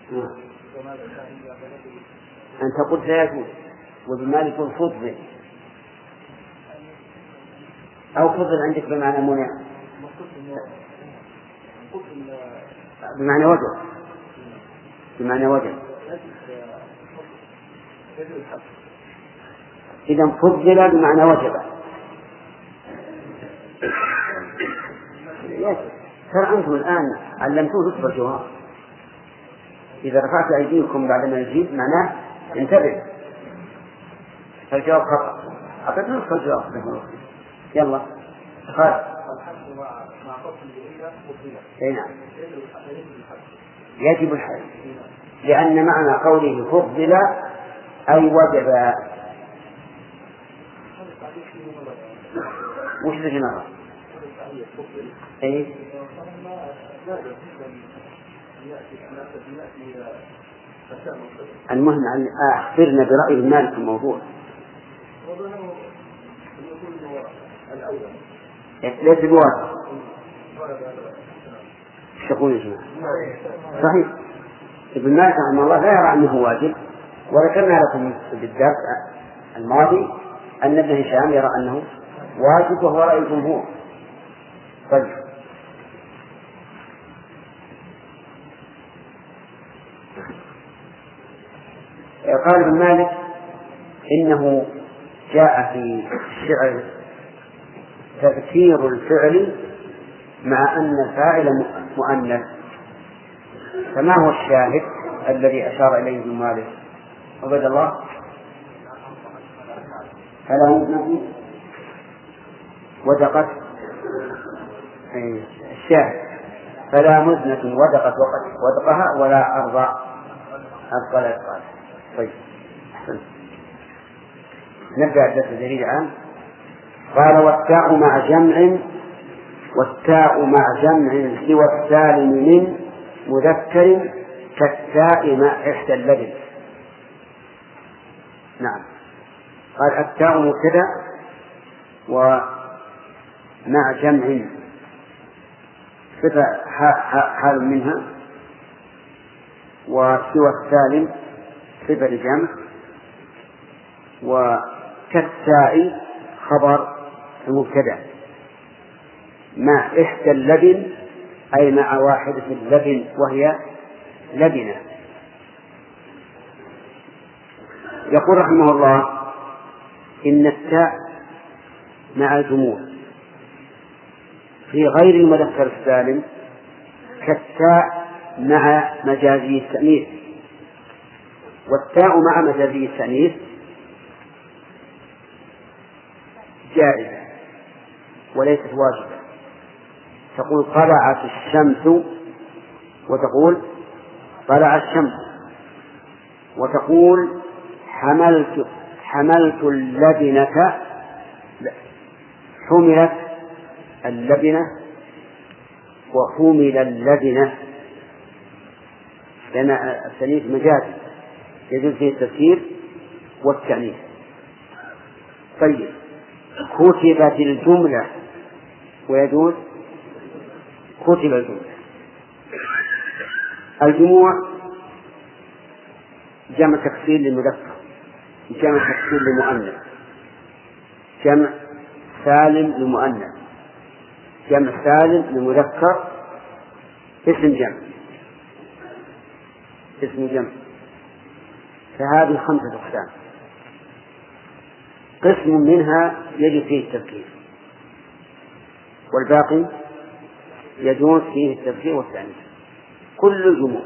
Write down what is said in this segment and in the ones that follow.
أنت قلت لا يجوز، وبمال يكون فضل أو فضل عندك بمعنى منع، بمعنى وجه، بمعنى وجه. إذا فضل بمعنى وجب. ترى أنتم الآن علمتوه نصف الجواب. إذا رفعت أيديكم بعد ما يجيب معناه انتبه، فالجواب خطأ. أعطيت نصف الجواب. يلا خالد. نعم يجب الحج، لأن معنى قوله فضل أي وجب. وش الجماعة؟ أي المهم أن أخبرنا برأي المال في الموضوع. ليس بواجب. ايش يقول يا جماعة؟ صحيح، ابن مالك رحمه الله لا يرى أنه واجب، وذكرنا لكم بالدرس الماضي أن ابن هشام يرى أنه واجب وهو رأي الجمهور. طيب قال ابن مالك إنه جاء في الشعر تذكير الفعل مع أن الفاعل مؤنث، فما هو الشاهد الذي أشار إليه ابن مالك؟ عبد الله فلا مزنة ودقت الشاهد فلا مزنة ودقت ودقها ولا أرضى أبقى الأسقال. طيب نبدأ الدرس الجديد الآن. قال والتاء مع جمع سوى السالم من مذكر كالتاء مع إحدى اللبن. نعم قال التاء مبتدأ ومع جمع صفة حال منها، وسوى السالم صفة لجمع، وكالتاء خبر المبتدأ مع إحدى اللبن أي مع واحدة اللبن وهي لبنة. يقول رحمه الله إن التاء مع الجموع في غير المذكر السالم كالتاء مع مجازي التأنيث، والتاء مع مجازي التأنيث جائزة وليست واجبة. تقول طلعت الشمس وتقول طلع الشمس، وتقول حملت اللبنة حملت اللبنة وحمل اللبنة، لأن التأنيث مجازي يجوز فيه التذكير والتأنيث. طيب كتبت الجملة ويجوز كتب الجملة. الجموع جمع تكسير للمذكر، جمع تكسير للمؤنث، جمع سالم للمؤنث، جمع سالم للمذكر، اسم جمع. فهذه 5 أقسام. قسم منها يجب فيه التذكير، والباقي يجوز فيه التذكير والتأنيث. كل الجموع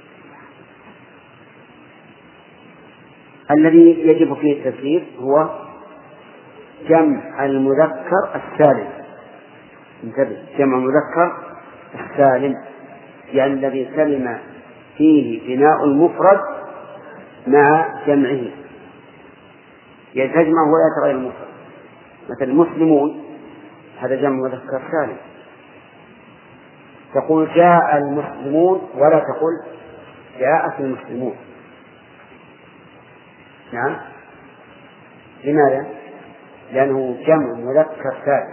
الذي يجب فيه التذكير هو جمع المذكر السالم. انتبه، جمع المذكر السالم يعني الذي سلم فيه بناء المفرد مع جمعه، يتجمع ولا يتغير المفرد. مثل المسلمون هذا جمع مذكر سالم، تقول جاء المسلمون ولا تقول جاءت المسلمون. نعم، لماذا؟ لأنه جمع مذكر سالم.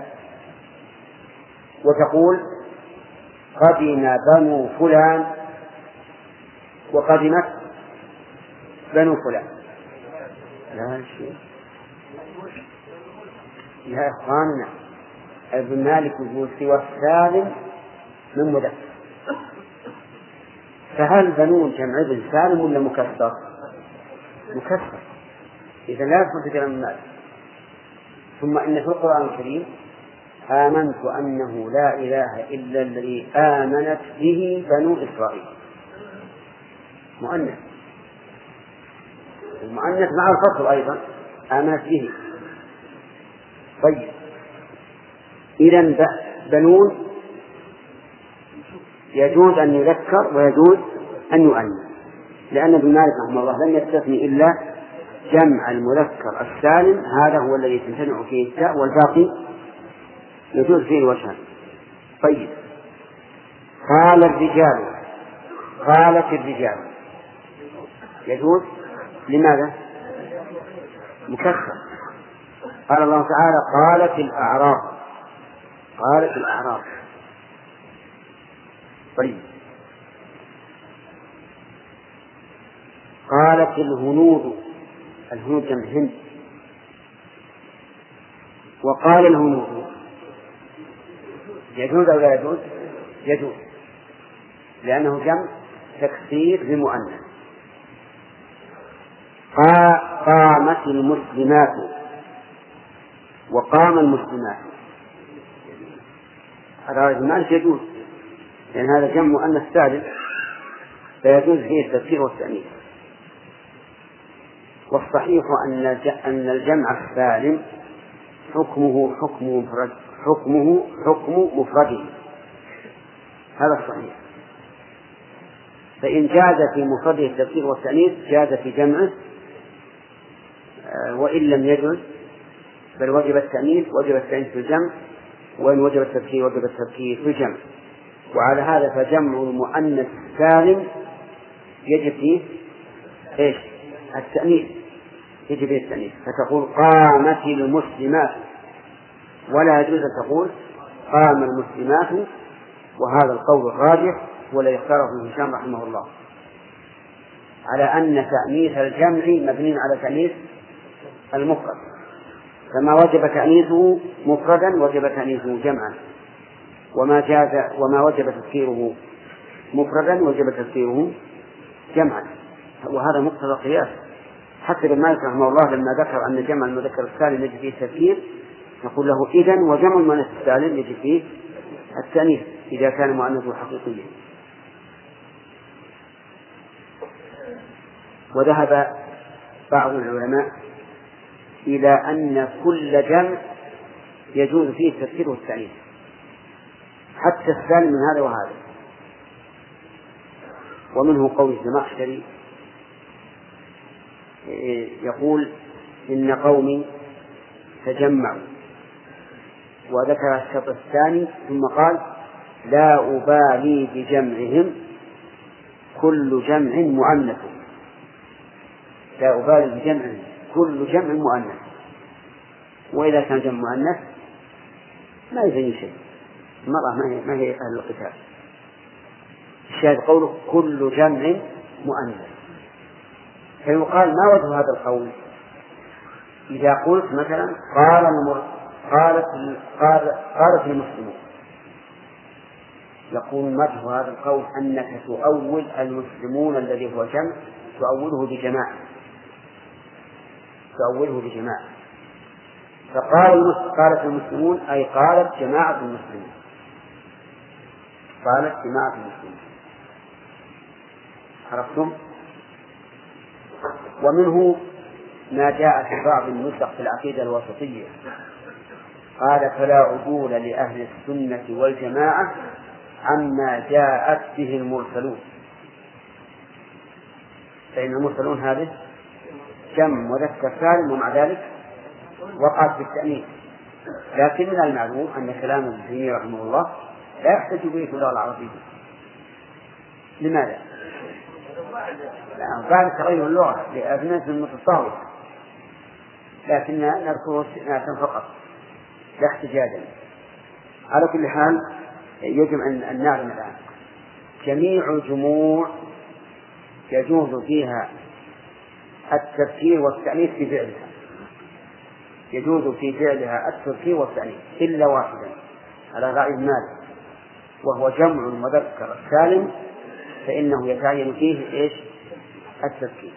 وتقول قدم بنو فلان وقدمت بنو فلان. لا شيء يا إخواننا، ابن مالك يقول سوى السالم من مذكر، فهل بنون جمع ابن سالم ولا مكسر؟ مكسر، إذا لا يدخل في كلام ابن مالك. ثم إن في القرآن الكريم آمنت أنه لا إله إلا الذي آمنت به بنو إسرائيل، مؤنث، المؤنث مع الفصل أيضا آمنت به. طيب إذن بنون يجوز أن يذكر ويجوز أن يؤنث، لأن ابن مالك رحمه الله لم يستثني إلا جمع المذكر السالم، هذا هو الذي تمتنع فيه التاء، والباقي يجوز فيه الوجهان. طيب قال الرجال، قالت الرجال، يجوز. لماذا؟ مكسر. قال الله تعالى قالت الأعراب، قالت الأعراب. طيب قالت الهنود، الهنود جمع هند، وقال الهنود، يجوز أو لا يجوز؟ يجوز، لأنه جمع تكسير بمؤنث. قامت المسلمات، وقام المسلمات، هذا المعنى يجوز، لأن هذا جمع مؤنث سالم فيجوز فيه التذكير والتأنيث. والصحيح أن الجمع السالم حكمه حكم مفرده، هذا الصحيح. فإن جاز في مفرده التذكير والتأنيث جاز في جمعه، وإن لم يجوز بل وجب التأنيث وجب التأنيث في الجمع، وإن وجب التذكير وجب التذكير في الجمع. وعلى هذا فجمع المؤنث السالم يجب فيه إيش؟ التأنيث، يجب فيه التأنيث، فتقول قامت المسلمات، ولا يجوز أن تقول قام المسلمات. وهذا القول الراجح والذي اختاره ابن هشام رحمه الله، على أن تأنيث الجمع مبني على تأنيث المفرد، كما وجب تأنيثه مفردا وجب تأنيثه جمعا، وما وجب تذكيره مفردا وجب تذكيره جمعا، وهذا مقتضى القياس. حتى ابن مالك رحمه الله لما ذكر أن جمع المذكر السالم يجب فيه التذكير نقول له إذن وجمع المؤنث السالم يجب فيه التأنيث إذا كان مؤنثه حقيقيا. وذهب بعض العلماء إلى أن كل جمع يجوز فيه التذكير والتأنيث، حتى السالم من هذا وهذا. ومنه قول الزمخشري يقول إن قومي تجمعوا، وذكر الشرط الثاني ثم قال لا أبالي بجمعهم كل جمع مؤنث، لا أبالي بجمعهم كل جمع مؤنث. وإذا كان جمع مؤنث ما يفيد شيء، المرأة ما هي أهل القتال. الشاهد قوله كل جمع مؤنث. فيقال ما وجه هذا القول؟ إذا قلت مثلا قالت المسلمون، يقول وجه هذا القول أنك تؤول المسلمون الذي هو جمع تؤوله بجماعة، قالت المسلمون أي قالت جماعة المسلمين، قالت جماعة المسلمين. عرفتم؟ ومنه ما جاء في بعض النسخ في العقيدة الوسطية، قال فلا عدول لأهل السنة والجماعة عما جاءت به المرسلون، فإن المرسلون هذه جمع مذكر سالم ومع ذلك وقعت بالتأنيث. لكن من المعلوم أن كلام ابن تيمية رحمه الله لا يحتج به في اللغة العربية. لماذا؟ بعد تغير اللغة لأبناء المتصاوية، لكننا نذكره استئناسا فقط لا احتجاجا. على كل حال يجب أن نعلم الآن جميع جموع يجوز فيها التذكير والتأنيث في فعلها، يجوز في فعلها التذكير والتأنيث إلا واحدا على رأي مالك، وهو جمع مذكر سالم، فإنه يتعين فيه إيش؟ التذكير.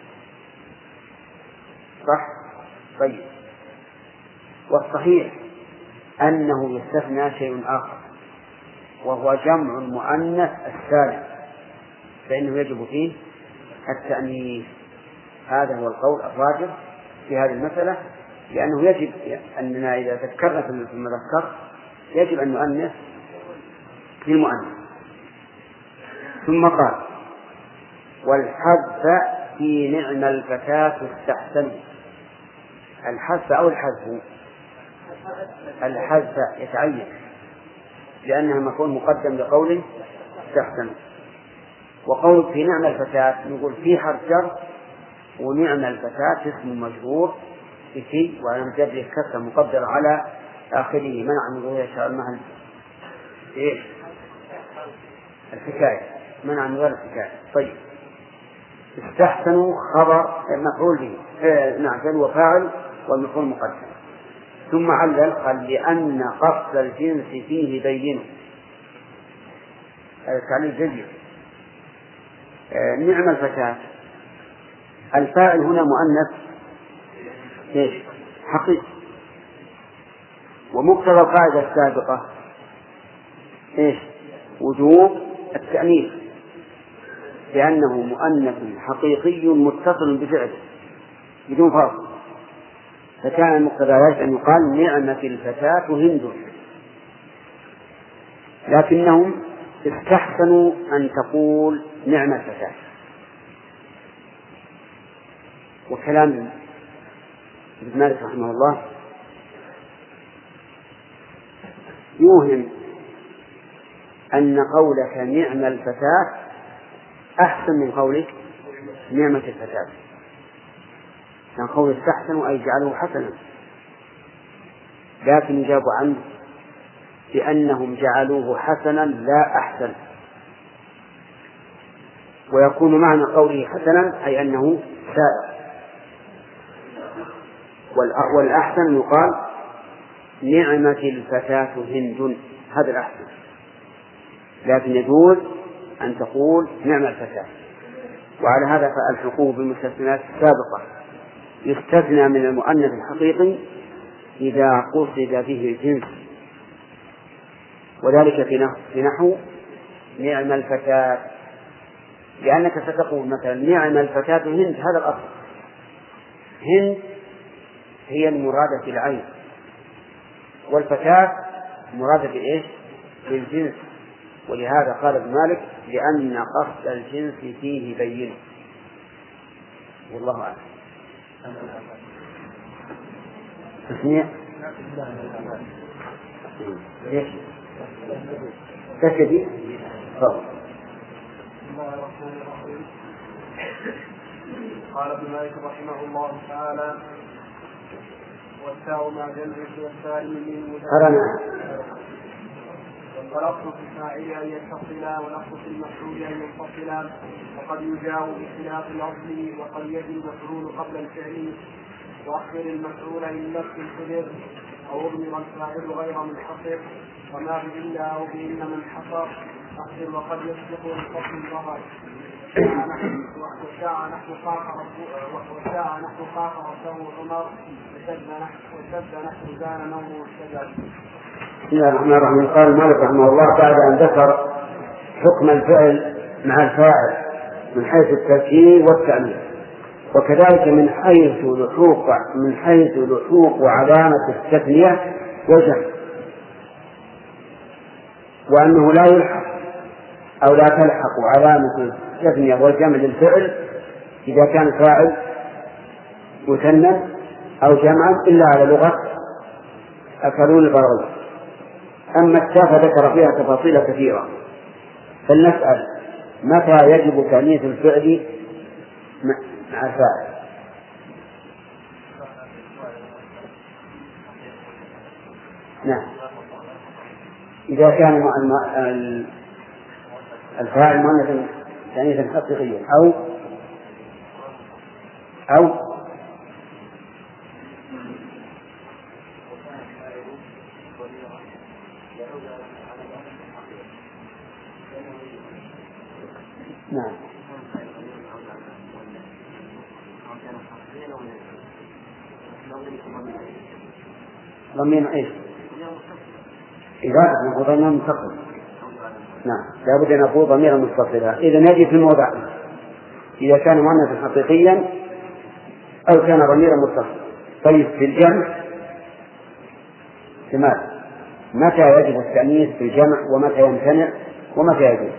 صح؟ طيب. والصحيح أنه يستثنى شيء آخر، وهو جمع المؤنث السالم، فإنه يجب فيه التأنيث. هذا هو القول الراجح في هذه المسألة، لأنه يجب أننا إذا ذكرنا في المذكر يجب أن نؤنث في المؤنث. ثم قال: والحذف في نعم الفتاة استحسن. الحذف أو الحذف؟ الحذف يتعين، لأنها مفعول مقدم لقول استحسن. وقول في نعم الفتاة نقول في حرف جر، ونعم الفتاة اسم مجرور في وعلى جره الكسر مقدر على آخره منع من ظهور شاء المهل إيش؟ الحكاية، منع من ظهور الحكاية. طيب. استحسنوا خبر مفعول به، نعم، فعل وفاعل والمفعول مقدم. ثم علل قال: لأن قصد الجنس فيه بين. هذا تعليل جيد. نعم الفتاة، الفاعل هنا مؤنث إيش؟ حقيقي، ومقتضى القاعدة السابقة إيش؟ وجوب التأنيث، لأنه مؤنث حقيقي متصل بفعله بدون فاصل، فكان مقتضى ذلك أن يقال نعمة الفتاة هند. لكنهم استحسنوا أن تقول نعمة الفتاة. وكلام ابن مالك رحمه الله يوهم أن قولك نعم الفتاة أحسن من قولك نعمة الفتاة، كان قول استحسنوا أي جعلوه حسنا، لكن يجاب عنه بأنهم جعلوه حسنا لا أحسن. ويكون معنى قوله حسنا أي أنه سائر، والأحسن يقال نعمة الفتاة هند، هذا الأحسن. لكن يجوز أن تقول نعم الفتاة. وعلى هذا فالحقوق بالمستثنات السابقة يستثنى من المؤنث الحقيقي إذا قصد به الجنس، وذلك في نحو نعم الفتاة، لأنك ستقول مثلا نعم الفتاة هند، هذا الأصل. هند هي المرادة بالعين، والفتاة مرادة بإيش؟ بالجنس. ولهذا قال ابن مالك لأن قصد الجنس فيه بين. والله أعلم. تسمية ليش؟ تكدي قال ابن مالك رحمه الله تعالى: والتاء مع جمع والسالم من ولفظ في الفاعل أن يتصلا ولفظ في المفعول أن ينفصلا، وقد يجاء بخلاف الأصل، وقد يجي المفعول قبل الفعل، وأخر المفعول إن نفس القدر، أو أضمر الفاعل غير منحصر، وما بإلا أو بإن منحصر أخر، وقد يسبق الفصل الظهر. وشاع نحن خاف ربه عمر، وشد نحن زان نومه الشجر. بسم الله الرحمن الرحيم. قال مالك رحمه الله بعد أن ذكر حكم الفعل مع الفاعل من حيث التذكير والتأنيث، وكذلك من حيث لحوق علامة التثنية والجمع، وأنه لا يلحق أو لا تلحق علامة التثنية والجمع للفعل إذا كان فاعل مثنى أو جمعا إلا على لغة أكلون البراغيث. أما التاء فذكر فيها تفاصيل كثيرة، فلنسأل متى يجب تأنيث الفعل مع الفاعل؟ نعم، إذا كان الفاعل مؤنثا تأنيثا حقيقيا أو أو نعم ضمير إيش؟ إذا نقول ضمير متصل. نعم لابد أن نقول ضمير متصلا. إذا نجي في الموضع إذا كان مؤنثا حقيقيا أو كان ضميرا متصلا. طيب في الجمع لماذا؟ متى يجب التأنيث في الجمع ومتى يمتنع ومتى يجب؟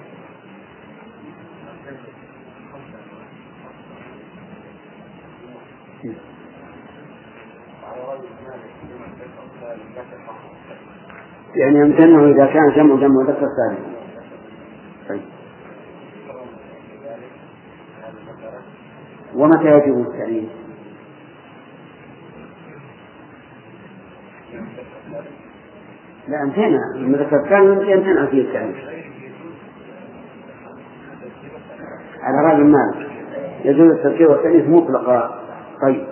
يعني يمتنع إذا كان جمع مذكر سالم. طيب ومتى يجب التأنيث؟ لا امتنع المذكر السالم يمتنع فيه التأنيث على رأي مالك يجوز التذكير والتأنيث مطلقا. طيب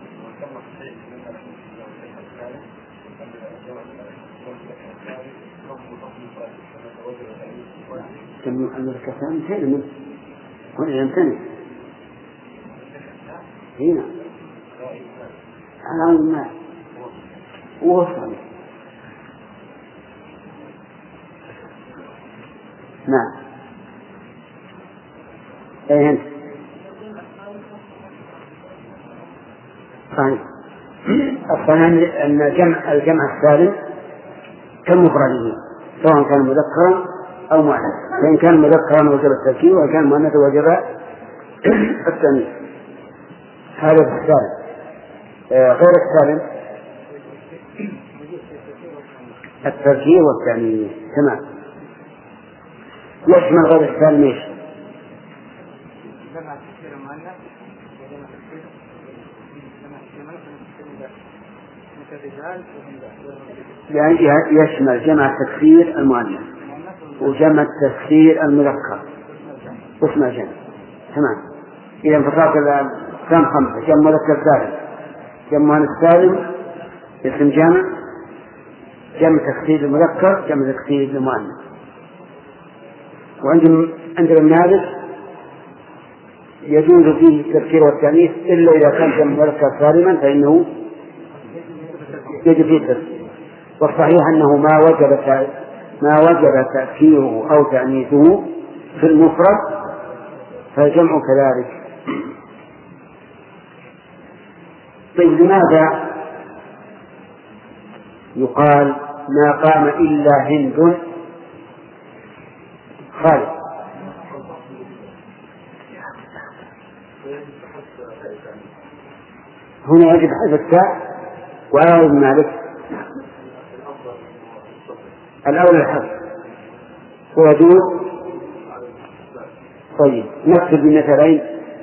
المذكر السالم هنا يمتنع هنا على رأي مالك ووصل. نعم أي أنت صحيح. الصحيح أن الجمع السالم كمفرده سواء كان مذكرا أو مؤنثا. فإن كان مذكرا وجب التذكير وإن كان مؤنثا وجب التأنيث. هذا السالم. غير السالم التذكير والتأنيث. تمام. يشمل غير السالم ايش؟ يعني يشمل جمع التكسير المؤنث وجمع التكسير المذكر اسمه جمع. تمام. إذا انفصلت كم خمسة: جمع مذكر سالم، جمع مؤنث سالم اسم جمع، جمع تكسير المذكر، جمع تكسير المؤنث. وعندنا مالك يجوز فيه التذكير والتأنيث إلا إذا كان جمع مذكر سالما فإنه يجب فيه التذكير. والصحيح أنه ما وجب تأكيره أو تأنيثه في المفرد فالجمع كذلك. طيب لماذا يقال ما قام إلا هند خالد؟ هنا يجب حذف التاء وعلى مالك الأول الحذف ويجوز. طيب نكتب بمثالين.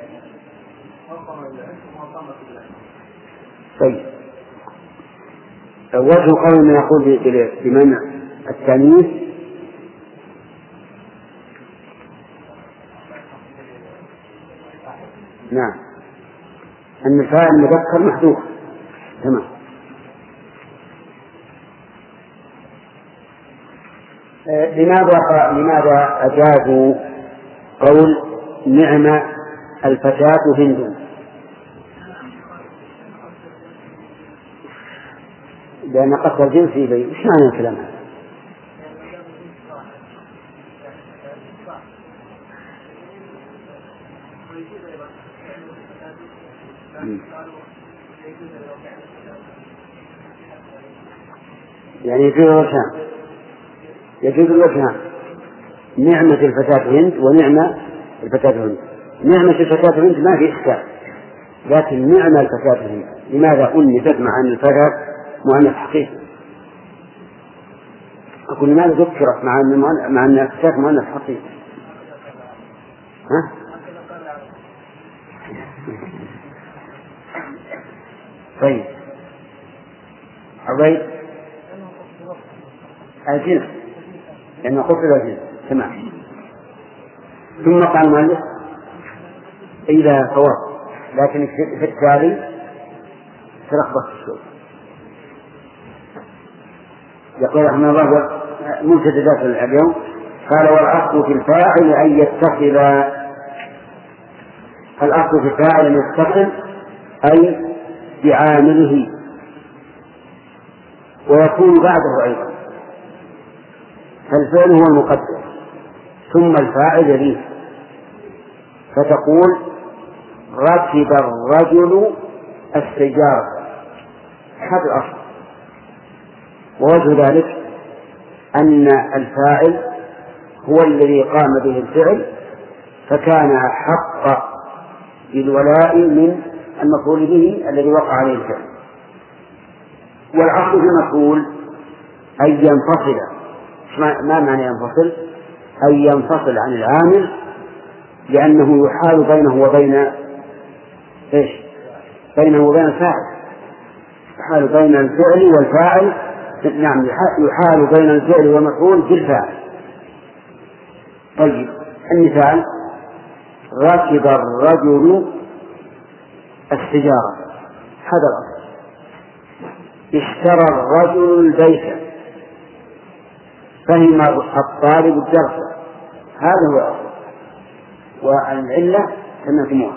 طيب وجه قول من يقول بمنع التأنيث نعم أن الفاعل المذكر محذوف. تمام. لماذا أجازوا قول نعم الفتاة هند؟ لأن قصر جنسي بي. إيش معنى الكلام هذا؟ يعني يجوز الوجهان نعمة الفتاة هند ونعمة الفتاة هند. نعمة الفتاة هند ما في إشكال، لكن نعمة الفتاة هند لماذا أنثت مع أن الفتاة مؤنث حقيقي؟ أقول لماذا ذكرت مع أن الفتاة مؤنث حقيقي؟ ها؟ طيب عبيد الجنس لأنه قصد الجنس. تمام. ثم قال المؤلف إلى صواب لكن في التالي تلخبط الشيء. يقول رحمه الله ممتددات اليوم قال والأصل في الفاعل أن يتصل، الأصل في الفاعل أن يتصل أي بعامله، ويكون بعده أيضا، فالفعل هو المقدم ثم الفاعل يليه، فتقول ركب الرجل السيارة، هذا الأصل. ووجه ذلك أن الفاعل هو الذي قام به الفعل، فكان أحق بالولاء من المفعول به الذي وقع عليه الفعل. والأصل في المفعول أن ينفصل. ما معنى ينفصل؟ أن ينفصل عن العامل، لأنه يحال بينه وبين إيش؟ بينه وبين الفاعل، يحال بين الفعل والفاعل. نعم، يحال بين الفعل والمفعول بالفاعل. طيب المثال ركب الرجل السيارة، هذا الأصل. اشترى الرجل البيت، فهم الطالب الدرس، هذا هو الأصل. والعلة سمعتموها.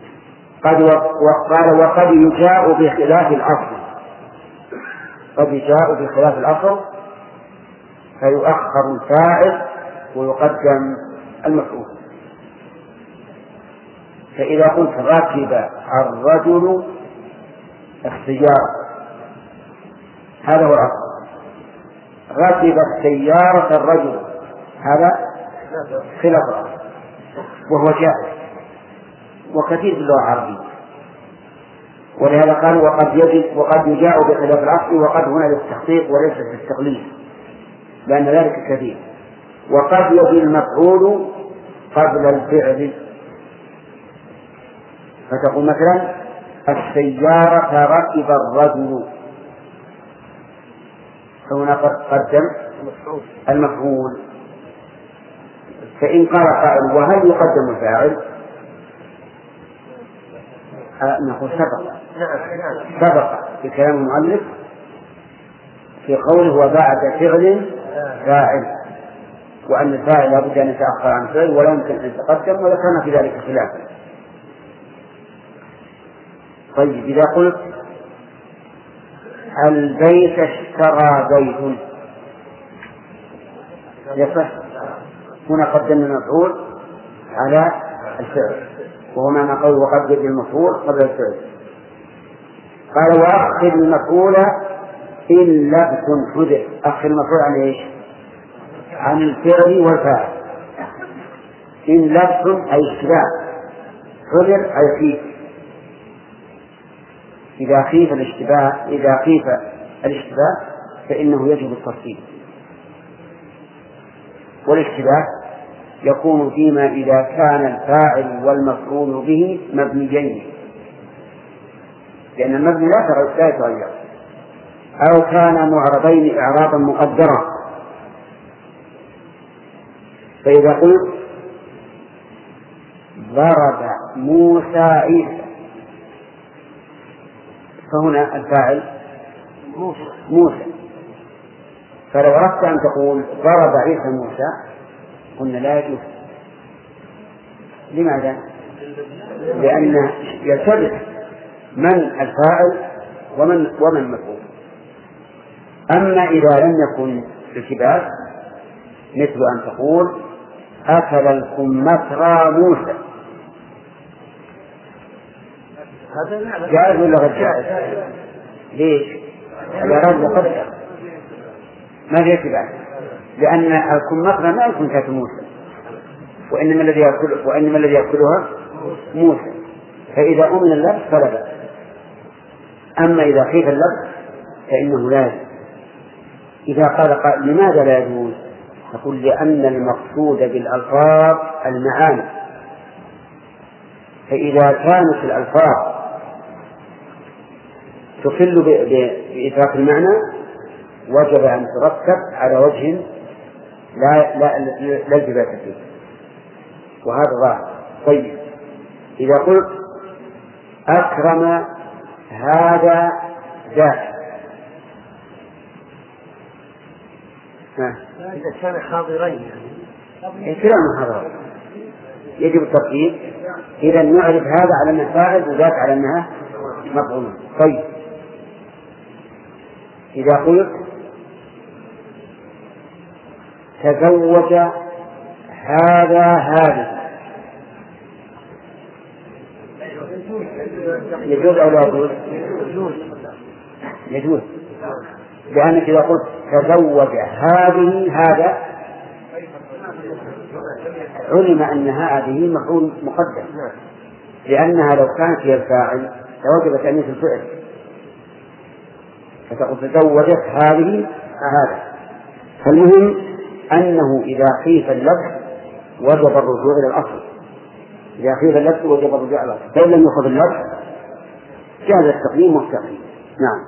وقد يجاء بخلاف الأصل، قد يجاء بخلاف الأصل فيؤخر الفاعل ويقدم المفعول. فإذا قلت ركب الرجل السيارة هذا هو الأصل. ركب السيارة الرجل هذا خلاف الأصل، وهو جائز وكثير في اللغة العربية. ولهذا قالوا وقد يجاء بخلاف الأصل، وقد هنا للتحقيق وليس للتقليد، لأن ذلك كثير. وقد يجي المفعول قبل الفعل، فتقول مثلا السيارة ركب الرجل، فهنا قدم المفعول. فإن قال قائل وهل يقدم الفاعل؟ نقول سبق في كلام المؤلف في قوله وبعد فعل فاعل، وأن الفاعل لابد أن يتأخر عن فعل ولا يمكن أن يتقدم، وذكرنا في ذلك خلافا. طيب إذا قلت البيت اشترى بيت يصح، هنا قدمنا المفعول على الفعل، وهو معنى قول وقدم المفعول قبل الفعل. قال وأخر المفعول إن لبس حذر. أخر المفعول عن إيش؟ عن الفعل والفاعل. إن لبس أي اشتباه، حذر أي خيف. إذا خيف الاشتباه فإنه يجب التفصيل. والاشتباه يكون فيما إذا كان الفاعل والمفعول به مبنيين، لأن المبني لا يتغير، أو كان معربين إعرابا مقدرا. فإذا قلت ضرب موسى عيسى، فهنا الفاعل موسى. فلو أردت أن تقول ضرب عيسى موسى قلنا لا يجوز. لماذا؟ لأن يلتبس من الفاعل ومن المفعول. أما إذا لم يكن التباس مثل أن تقول أكل الكمثرى موسى، جائز ولا غير جائز؟ ليش؟ الإعراب مقدر ما في اتباع، لأن الكمثرى ما يكون كاتب موسى، وإنما الذي يأكلها موسى. فإذا أمن اللبس فلا بأس. أما إذا خيف اللبس فإنه لا يجوز. إذا قال لماذا لا يجوز؟ نقول لأن المقصود بالألفاظ المعاني، فإذا كانت الألفاظ تخل بإدراك المعنى وجب أن تركب على وجه لا التباس فيه، وهذا ظاهر. طيب إذا قلت أكرم هذا ذاك. إذا كان حاضرين كلاهما حاضر يجب الترتيب. إذا نعرف هذا على أنه فاعل وذاك على أنها مفعول. طيب إذا قلت تزوج هذا هذه يجوز أو لا يجوز؟ يجوز، لأنك إذا قلت تزوج هذه هذا علم أن هذه مفعول مقدم، لأنها لو كانت هي الفاعل لوجب تأنيث الفعل، فتقول تزوجت هذه هذا. فالمهم أنه إذا خيف اللفظ وجب الرجوع إلى الأصل، إذا خيف اللفظ وجب الرجوع إلى الأصل، فإن لم يأخذ اللفظ جاز التقديم والتأخير. نعم.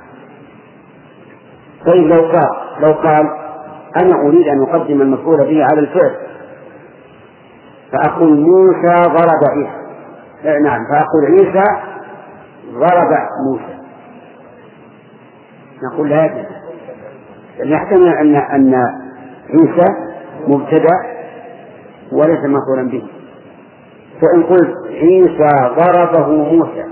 طيب لو قال أنا أريد أن أقدم المفعول به على الفعل، فأقول موسى ضرب عيسى. نعم، فأقول عيسى ضرب موسى، نقول لا يجوز، لأن يحتمل أن عيسى مبتدأ وليس مفعولا به. فإن قلت عيسى ضربه موسى،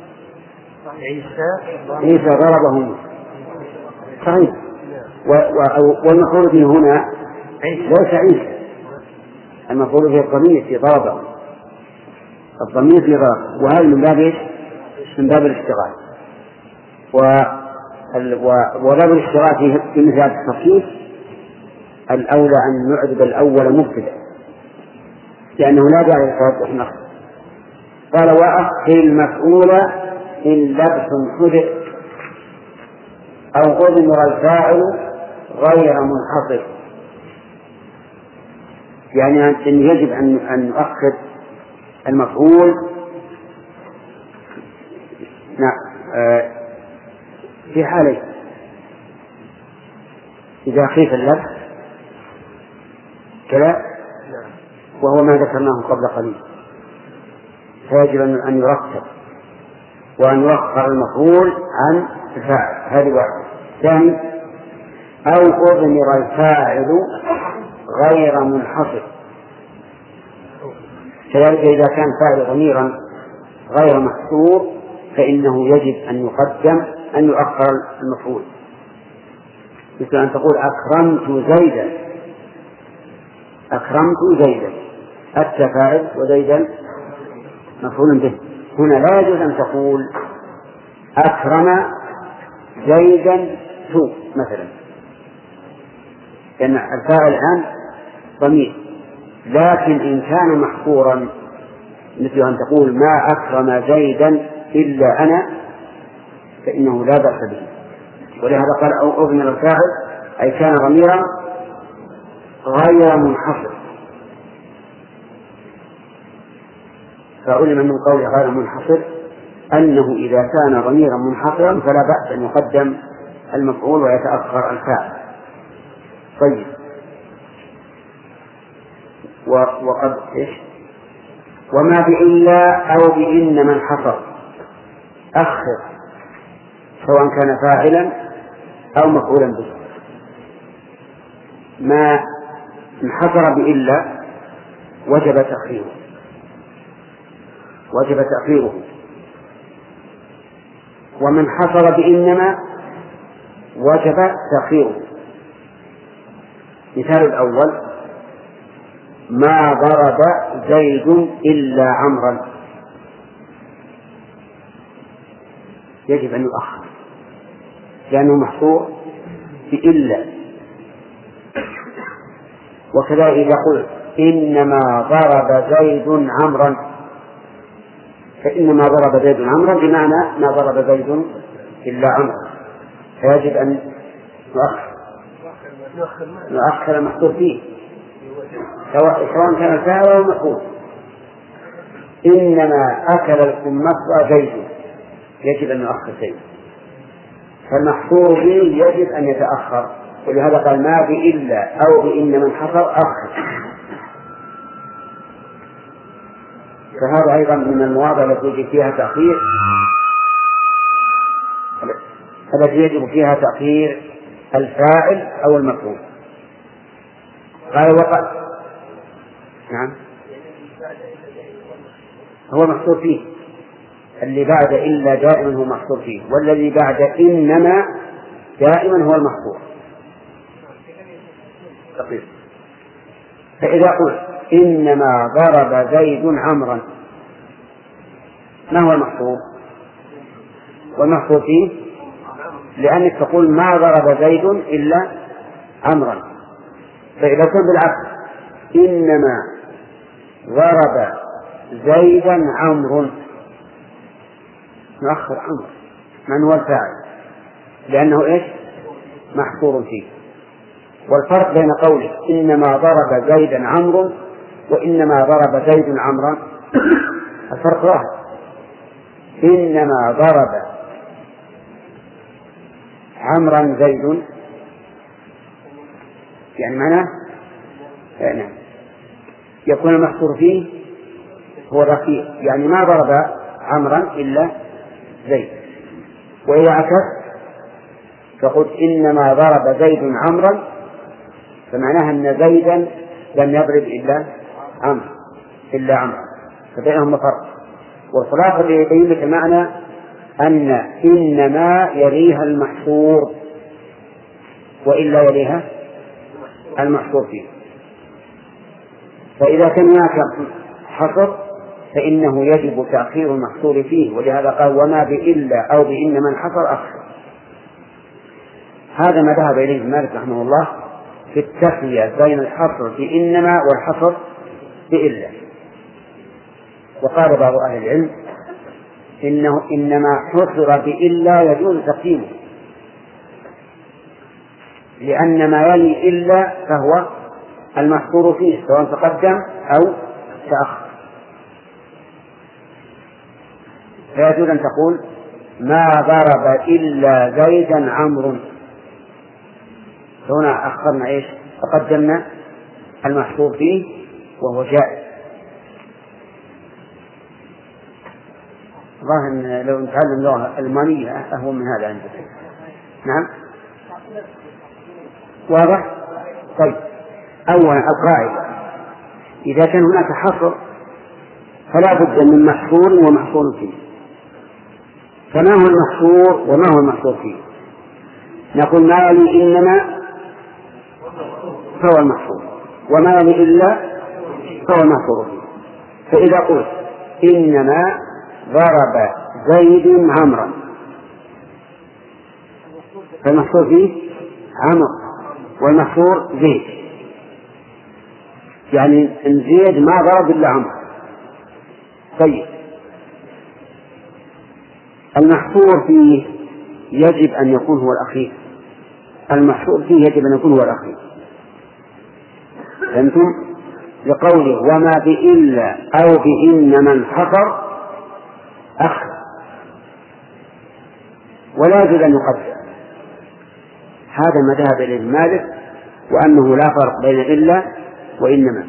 عيسى ضربه موسى صحيح، والمفعول به هنا ليس عيسى، المفعول به الضمير في ضربه، الضمير في ضربه، وهذا من باب الاشتغال. وباب الاشتغال في مثل هذا التخصيص الأولى أن نعرب الأول مبتدأ، لأنه لا داعي للتوضح نقص. قال وأخر المفعول إن لبس حدث أو أضمر الفاعل غير منحصر، يعني أن يجب أن نؤخر المفعول في حالين: إذا خيف اللبس كذا، وهو ما ذكرناه قبل قليل، فيجب أن يرتب وأن يؤخر المفعول عن الفاعل، هذه واحدة. ثاني: أو أضمر الفاعل غير منحصر، كذلك إذا كان فاعل ضميرا غير محصور فإنه يجب أن يؤخر المفعول، مثل أن تقول أكرمت زيدا، أكرمت زيدا، أتى فاعل وزيدا مفعول به. هنا لا يجوز أن تقول أكرم زيدا سوء مثلا، لأن الفاعل الآن ضمير. لكن إن كان محصورا مثل أن تقول ما أكرم زيدا إلا أنا فإنه لا بأس به. ولهذا قال أو أضمر الفاعل أي كان ضميرا غير منحصر، فعلم من قول غير منحصر أنه إذا كان ضميرا منحصرا فلا بأس أن يقدم المفعول ويتأخر الفاعل. طيب، وقد وما بإلا أو بإن من حصر أخر، سواء كان فاعلا أو مفعولا به. ما انحصر بإلا وجب تأخيره، ومن حصر بإنما وجب تأخيره. مثال الأول: ما ضرب زيد إلا عمرا، يجب أن يؤخر لأنه محصور بإلا. وكذا إذا قلت إنما ضرب زيد عمرا، فإنما ضرب زيد عمرا بمعنى ما ضرب زيد إلا عمرا، فيجب أن نؤخر المحصور فيه سواء كان الفاعل أو المفعول. إنما أكل الكمثرى زيد، يجب أن نؤخر زيد، فالمحصور به يجب أن يتأخر، ولهذا قال ما بإلا أو بإن من حصر أخر. فهذا أيضا من المواضع التي يجب فيها تأخير الفاعل أو المفعول. قال وقد نعم هو محصور فيه، اللي بعد إلا دائما هو محصور فيه، والذي بعد إنما دائما هو المحصور. فإذا قلت إنما ضرب زيد عمرا، ما هو المحصور؟ والمحصور فيه لأنك تقول ما ضرب زيد إلا عمرا. فإذا كنت بالعكس إنما ضرب زيدا عمرو، نؤخر عمرو من هو الفاعل لأنه إيش؟ محصور فيه. والفرق بين قوله إنما ضرب زيدا عمرو وإنما ضرب زيد عمرا الفرق واحد. إنما ضرب عمرا زيد يعني معناه يعني يكون المحصور فيه هو الرقيق، يعني ما ضرب عمرا إلا زيد. وإذا عكس فقلت إنما ضرب زيد عمرا فمعناها أن زيدا لم يضرب إلا عمرا فبينهما فرق. والخلاصة اللي يبين لك المعنى أن إنما يليها المحصور وإلا يليها المحصور فيه. فإذا كان هناك حصر فإنه يجب تأخير المحصور فيه، ولهذا قال وما بإلا أو بإنما الحصر أخر. هذا ما ذهب إليه مالك رحمه الله في التسوية بين الحصر بإنما والحصر بإلا. وقال بعض أهل العلم إنه إنما حصر بإلا يجوز تقديمه، لأن ما يلي إلا فهو المحصور فيه سواء تقدم أو تأخر. فيجوز أن تقول ما ضرب إلا زيدا عمرو، هنا أخرنا إيش؟ تقدمنا المحصور فيه وهو جائز. ظاهر لو نتعلم لغة ألمانية أهون من هذا عندك. نعم واضح؟ طيب أولا القاعدة إذا كان هناك حصر فلا بد من محصور ومحصور فيه. فما هو المحصور وما هو المحصور فيه؟ نقول ما يلي إنما فهو المحصور وما يلي إلا فهو المحصور فيه. فإذا قلت إنما ضرب زيد عمرا فالمحصور فيه عمرو والمحصور زيد، يعني إن زيد ما ضرب إلا عمرو. طيب المحصور فيه يجب أن يكون هو الأخير، المحصور فيه يجب أن يكون هو الأخير. فهمتم؟ لقوله وما بإلا أو بإنما الحصر أخر، ولا يجوز أن يقدر. هذا ما ذهب إليه مالك، وأنه لا فرق بين إلا وإنما،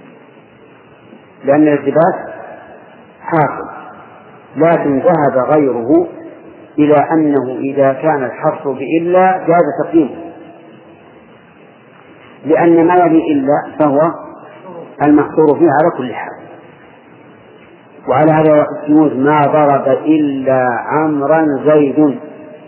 لأن الالتباس حاصل. لكن ذهب غيره إلى أنه إذا كان الحصر بإلا جاز تقديمه، لأن ما يلي إلا فهو المحصور فيه على كل حال. وعلى هذا يجوز ما ضرب إلا عمرا زيد،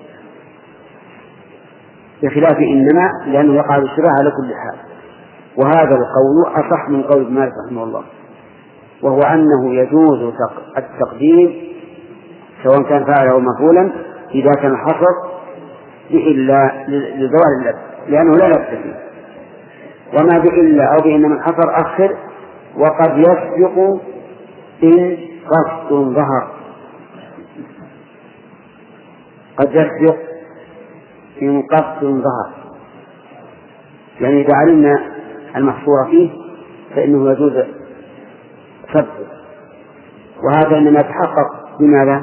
بخلاف إنما لأنه يقع الاشتباه على كل حال. وهذا القول أصح من قول مالك رحمه الله، وهو أنه يجوز التقديم سواء كان فاعلا أو مفعولا إذا كان حصر بإلا لزوال اللبس، لأنه لا لبس فيه. وما بإلا أو بإنما الحصر أخر، وقد يسبق إن قصد ظهر، قد يسبق إن قصد ظهر، يعني إذا علمنا المحصور فيه فإنه يجوز سبقه. وهذا إنما يتحقق بماذا؟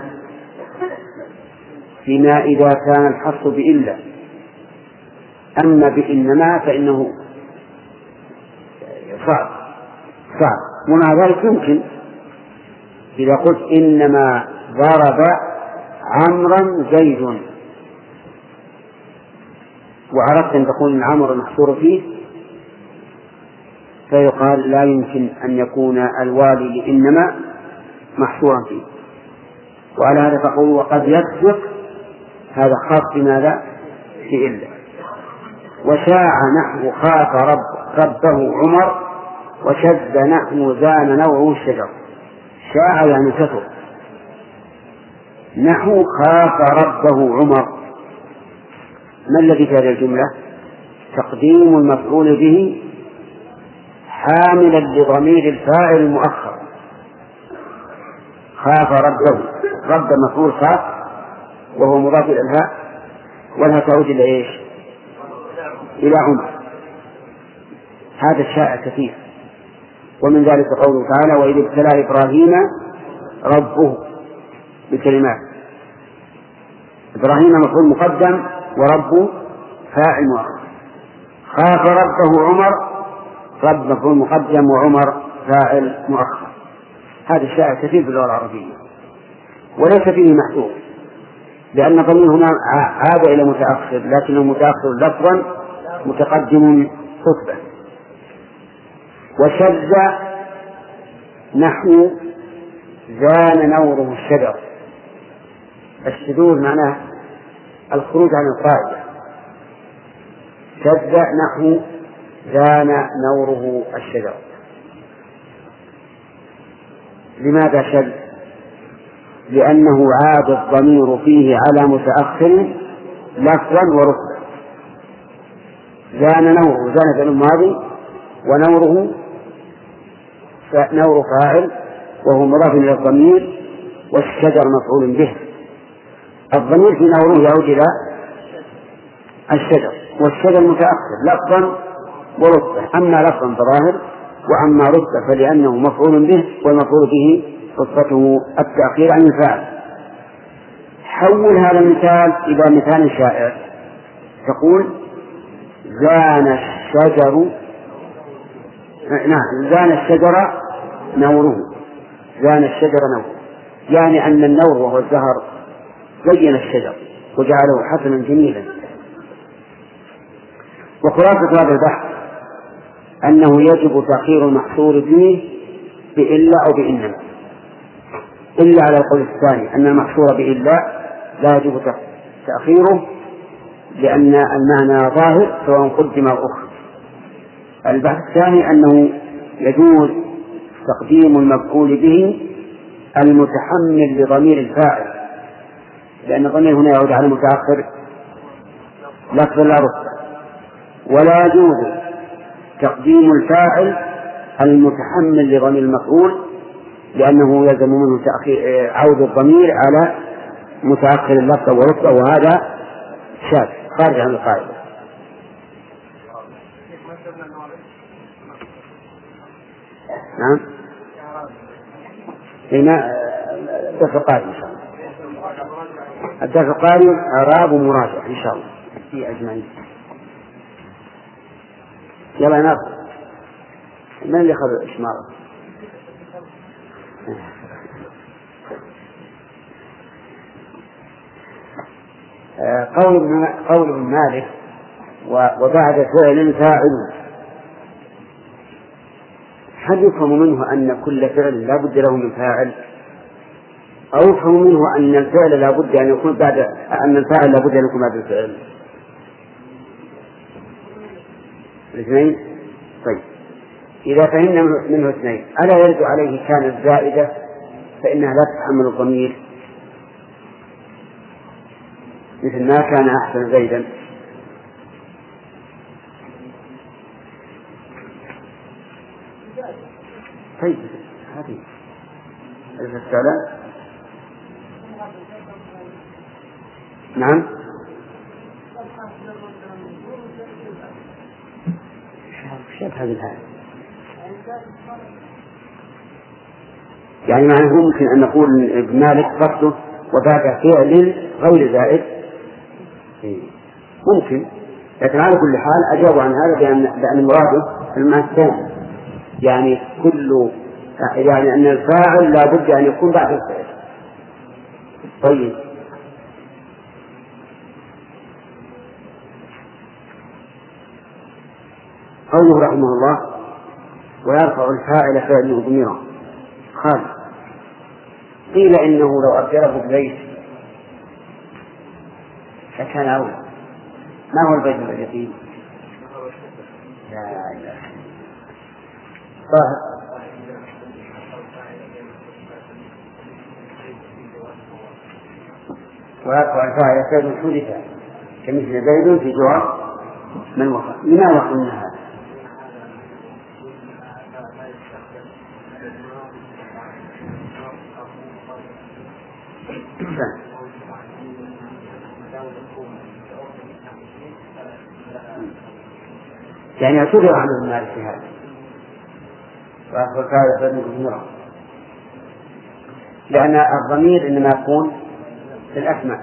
فيما إذا كان الحصر بإلا. أما بإنما فإنه صعب، ومع ذلك يمكن إذا قلت إنما ضرب عمرا زيد وأردت أن تقول إن عمرو محصور فيه، فيقال لا يمكن أن يكون الوالي لإنما محصورا فيه. وعلى هذا تقول وقد يصدق، هذا خاص بماذا؟ في إلا. وشاع نحو خاف ربه عمر، وشد نحو زان نوعه الشجر. شاع يعني كثر. نحو خاف ربه عمر، ما الذي في هذه الجملة؟ تقديم المفعول به حاملا لضمير الفاعل المؤخر. خاف ربه، رب مفعول خاف وهو مضاف إلى الهاء، والهاء تعود إلى إيش؟ إلى عمر. هذا الشائع كثير. ومن ذلك قوله تعالى وإذ ابتلى إبراهيم ربه بكلمات. إبراهيم مفعول مقدم ورب فاعل مؤخر. خاف ربه عمر، رب مفعول مقدم وعمر فاعل مؤخر. هذا الشائع كثير في اللغة العربية وليس فيه محذور، لأن الضمير هنا عاد إلى متأخر، لكنه متأخر لفظا متقدم خطبة. وشذ نحو زان نوره الشجر. الشذوذ معناه الخروج عن القاعدة. شذ نحو زان نوره الشجر. لماذا شذ؟ لأنه عاد الضمير فيه على متأخر لفظا ورتبة. زان نوره، زان فعل ماضي، ونوره نور فاعل وهو مضاف إلى الضمير، والشجر مفعول به. الضمير في نوره يعود إلى الشجر، والشجر متأخر لفظا ورتبة، أما لفظا فظاهر، وأما رتبة فلأنه مفعول به، والمفعول به صفته التأخير عن الفاعل. حول هذا المثال إلى مثال شائع، تقول زان الشجر، نعم، زان الشجر نوره. زان الشجر نوره يعني أن النور وهو الزهر زين الشجر وجعله حسنا جميلا. وخلاصة هذا البحث أنه يجب تأخير المحصور فيه بإلا أو بإنما، إلا على القول الثاني أن المحصور بإلا لا يجب تأخيره لأن المعنى ظاهر سواء قدم أو أخر. البحث الثاني أنه يجوز تقديم المفعول به المتحمل لضمير الفاعل، لأن الضمير هنا يعود على المتأخر لفظ لا رتبة. ولا يجوز تقديم الفاعل المتحمل لضمير المفعول، لأنه يلزم منه عود الضمير على متأخر اللفظ ورتبة، وهذا شاذ خارج عن القاعدة. نعم، هنا الدرس القادم إن شاء الله. الدرس القادم إعراب ومراجعة إن شاء الله في أجمعين. يلا ناخذ. من اللي أخذ الإشمارة؟ قول ابن مالك وبعد فعل فاعل، هل يفهم منه أن كل فعل لا بد له من فاعل، أو يفهم منه أن الفعل لا بد أن يكون بعد، أن الفاعل لا بد أن يكون بعد الفعل؟ الاثنين. طيب، إذا فهمنا منه اثنين، ألا يرد عليه كان الزائدة فإنها لا تتحمل الضمير، مثل ما كان أحسن زيدا. طيب، هذه السؤال. نعم، شبه هذه الآية. يعني معناه ممكن أن نقول ابن مالك قصده وبعد فعل غير زائد، ممكن، لكن على كل حال أجاب عن هذا بأن مراده المعنى الثاني، يعني كل يعني أن الفاعل لا بد أن يكون بعد الفعل. طيب قوله رحمه الله ويرفع الفاعل فعل ضميرا خالد، قيل إنه لو أبدله ببيت فكان أولى. ما هو البيت الذي فيه؟ لا إله طاهر. ويرفع الفاعل فعل حدث كمثل زيد في جواب من وقع. لما وقعنا هذا؟ يعني اعتبر عن المال في هذا وأخذ الفاعل فعل ضميرا، لأن الضمير إنما يكون في الأسماء.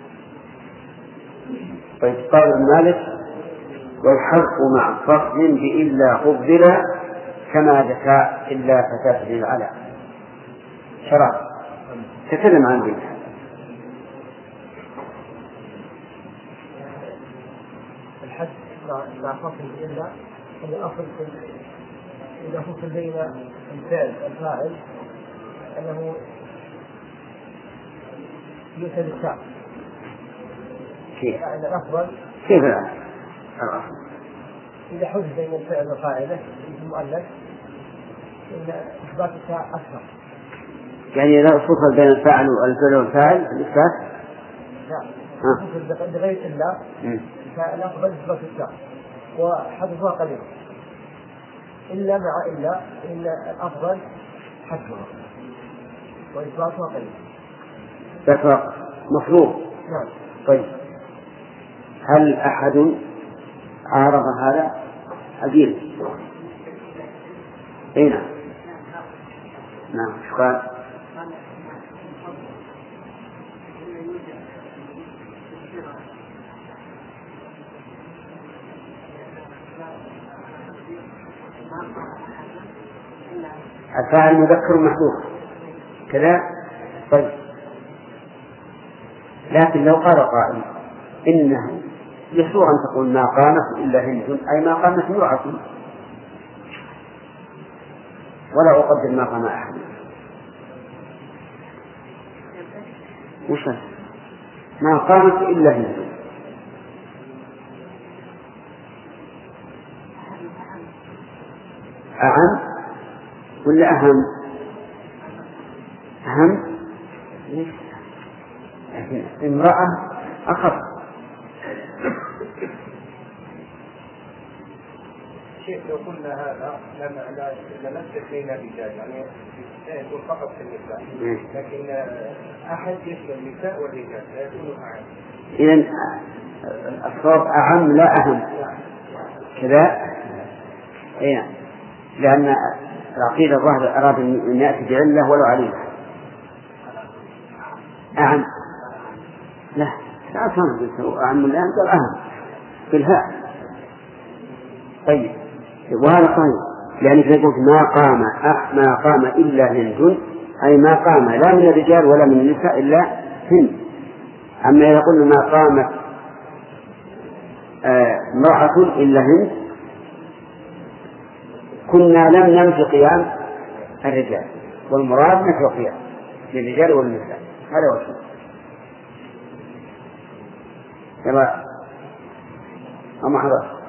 طيب قال المالك والحرف مع فصل بإلا قبل كما دفع إلا فتاة العلا شراب تكلم عن ذلك. الحد مع فصل بإلا هذا الأصل إذا فصل بين الفعل الفاعل أنه يؤتى بالتاء. كيف؟ الأفضل كيف الأصل؟ إذا حدث بين الفعل وفاعله في المؤلف إن إثبات التاء أكثر. يعني إذا فصل بين الفاعل والفاعل الإثبات؟ نعم. فصل بغير إلا فالأفضل إثبات التاء وحذفها قليلا. إلا مع إلا إن الأفضل حذفها وإثباتها قليلا. بس مفروض. نعم. طيب هل أحد عارض هذا؟ أجيل. هنا نعم قال الفاعل مذكر محذوف كذا. طيب لكن لو قال قائل إنه يسوع أن تقول ما قامت إلا هند أي ما قامت امرأة ولا أقدر ما قام أحد. وش ما قامت إلا هند أعم ولا أهم؟ أهم امرأة أخف. شيخ لو قلنا هذا لا نستثني الرجال يعني يكون فقط في النساء لكن أحد يشمل النساء والرجال لا يكون أعم. إذن الصواب أعم لا أهم كذا. إيه لأن العقيدة الظاهر أراد أن يأتي بعلة ولو عليها أعم. لا أفهم أعم الآن قال أهم في الهاء. طيب وهذا صحيح لأنك يقول ما قام إلا هند أي ما قام لا من الرجال ولا من النساء إلا هند. أما يقول ما قامت امرأة إلا هند كنا لم ننفي قيام الرجال والمراد نفي قيام للرجال والنساء. هذا هو الشيء. يلا أما حضر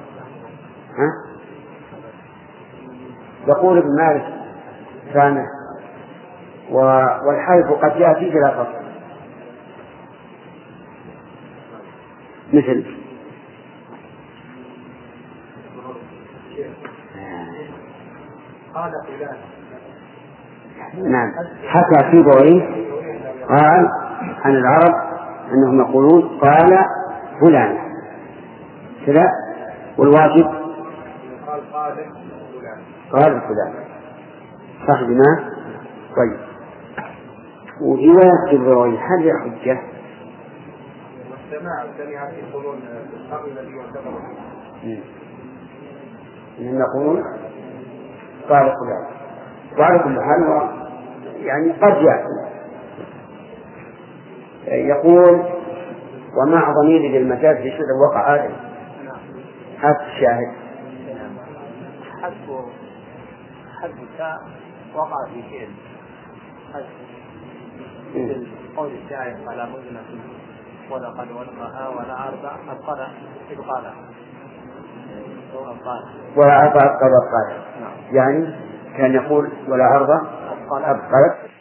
يقول ابن مالك ثاني والحلف قد يأتي بلا فصل مثل قال فلان. نعم حكى في بوري قال عن العرب أنهم يقولون قال فلان كذا والواجب قال فلان صح بما. طيب ورواية البوري هل هي حجة؟ والسماع سمع في قولون الأمر الذي يعتبر إنهم يقولون قال فلان وعلى كل حال يعني قد يأتي. يقول ومع ضمير للمجاز في شذ وقع آدم حذف الشاهد حذف التاء وقع في فعل حذف مثل قول الشاعر فلا مزن فيه ولقد ولقها ولا أربع أبقى إبقالا ولا أربع أبقى يعني كان يقول ولا أربع أبقى